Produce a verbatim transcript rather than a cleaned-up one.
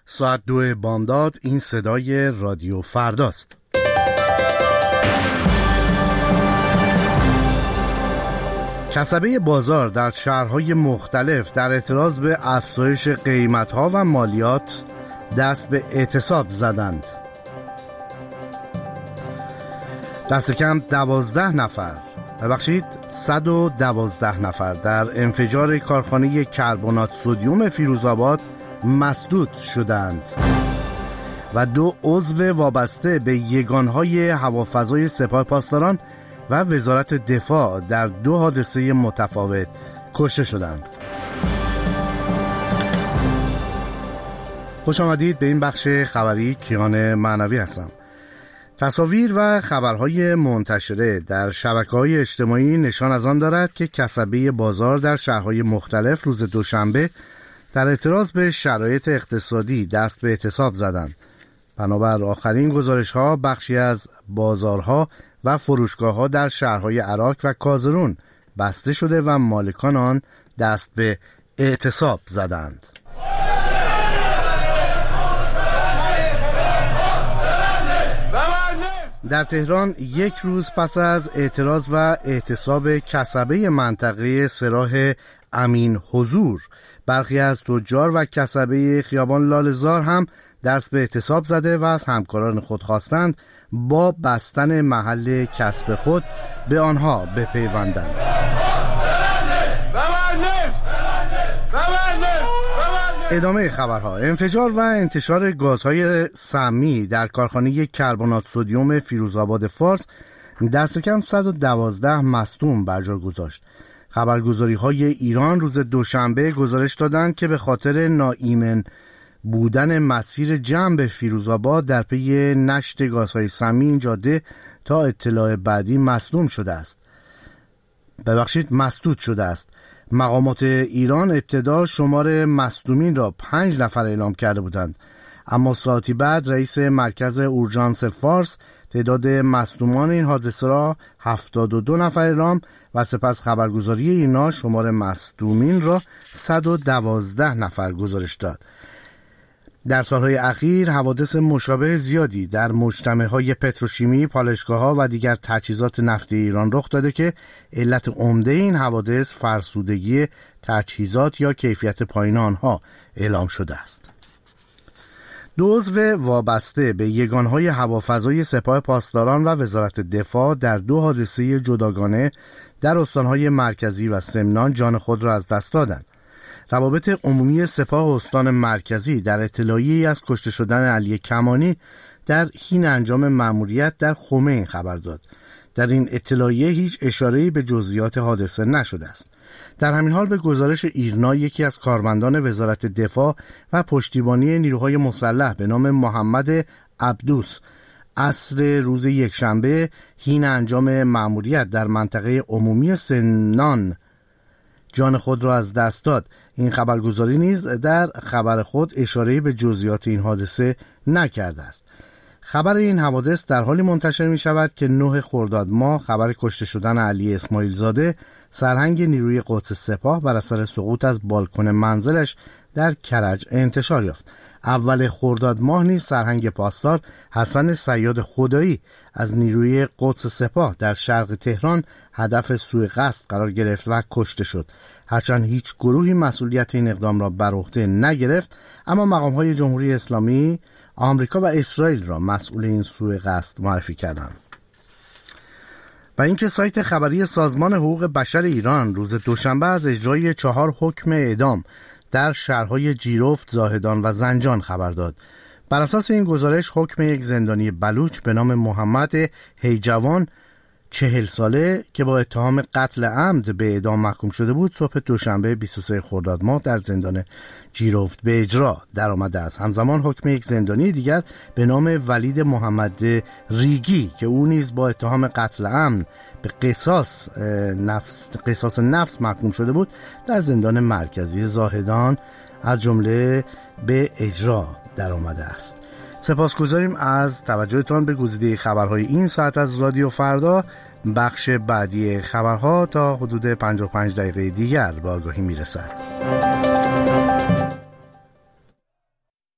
ساعت دو بامداد. این صدای رادیو فرداست. کسبه بازار در شهرهای مختلف در اعتراض به افزایش قیمت‌ها و مالیات دست به اعتصاب زدند. دست کم دوازده نفر ببخشید صد و دوازده نفر در انفجار کارخانه کربنات سدیم فیروزآباد مسدود شدند و دو عضو وابسته به یگانهای هوافضای سپاه پاسداران و وزارت دفاع در دو حادثه متفاوت کشته شدند. خوش آمدید به این بخش خبری. کیان معنوی هستم. تصاویر و خبرهای منتشره در شبکه‌های اجتماعی نشان از آن دارد که کسبه بازار در شهرهای مختلف روز دوشنبه در اعتراض به شرایط اقتصادی دست به اعتصاب زدند. بنابر آخرین گزارش‌ها بخشی از بازارها و فروشگاه‌ها در شهرهای عراق و کازرون بسته شده و مالکان آن دست به اعتصاب زدند. در تهران یک روز پس از اعتراض و اعتصاب کسبه منطقه سراح امین حضور، برخی از تجار و کسبه خیابان لاله‌زار هم دست به اعتصاب زده و از همکاران خود خواستند با بستن محل کسب خود به آنها بپیوندند. ادامه خبرها. انفجار و انتشار گازهای سمی در کارخانه کربنات سدیم فیروزآباد فارس دست کم صد و دوازده مصدوم بر جا گذاشت. خبرگزاری‌های ایران روز دوشنبه گزارش دادند که به خاطر ناایمن بودن مسیر جمع به فیروزآباد در پی نشت گازهای سمی این جاده تا اطلاع بعدی مصدوم شده است. ببخشید مسدود شده است. مقامات ایران ابتدا شمار مصدومین را پنج نفر اعلام کرده بودند، اما ساعتی بعد رئیس مرکز اورژانس فارس تعداد مصدومان این حادثه را هفتاد و دو نفر اعلام و سپس خبرگزاری اینا شمار مصدومین را صد و دوازده نفر گزارش داد. در سالهای اخیر حوادث مشابه زیادی در مجتمع‌های پتروشیمی، پالایشگاه‌ها و دیگر تجهیزات نفتی ایران رخ داده که علت عمده این حوادث فرسودگی تجهیزات یا کیفیت پایین آنها اعلام شده است. دو عضو وابسته به یگانهای هوافضای سپاه پاسداران و وزارت دفاع در دو حادثه جداگانه در استانهای مرکزی و سمنان جان خود را از دست دادند. روابط عمومی سپاه استان مرکزی در اطلاعیه‌ای از کشته شدن علی کمانی در حین انجام مأموریت در خمین خبر داد. در این اطلاعیه هیچ اشاره‌ای به جزئیات حادثه نشده است. در همین حال به گزارش ایرنا یکی از کارمندان وزارت دفاع و پشتیبانی نیروهای مسلح به نام محمد عبدوس عصر روز یکشنبه حین انجام مأموریت در منطقه عمومی سمنان جان خود را از دست داد. این خبرگزاری نیز در خبر خود اشاره‌ای به جزئیات این حادثه نکرده است. خبر این حوادث در حالی منتشر می شود که نه خرداد ماه خبر کشته شدن علی اسماعیل زاده سرهنگ نیروی قدس سپاه بر اثر سقوط از بالکن منزلش در کرج انتشار یافت. اول خرداد ماه نیز سرهنگ پاسدار حسن صیاد خدایی از نیروی قدس سپاه در شرق تهران هدف سوء قصد قرار گرفت و کشته شد. هرچند هیچ گروهی مسئولیت این اقدام را بر عهده نگرفت، اما مقام‌های جمهوری اسلامی، آمریکا و اسرائیل را مسئول این سوء قصد معرفی کردند. و اینکه سایت خبری سازمان حقوق بشر ایران روز دوشنبه از اجرای چهار حکم اعدام در شهرهای جیرفت، زاهدان و زنجان خبر داد. بر اساس این گزارش حکم یک زندانی بلوچ به نام محمد هیجوان چهل ساله که با اتهام قتل عمد به اعدام محکوم شده بود صبح دوشنبه بیست و سوم خرداد ماه در زندان جیرفت به اجرا در آمده است. همزمان حکم یک زندانی دیگر به نام ولید محمد ریگی که او نیز با اتهام قتل عمد به قصاص نفس قصاص نفس محکوم شده بود در زندان مرکزی زاهدان از جمله به اجرا در آمده است. سپاسگزاریم از توجهتان به گزیده خبرهای این ساعت از رادیو فردا. بخش بعدی خبرها تا حدود پنجاه و پنج دقیقه دیگر به آگاهی میرسد.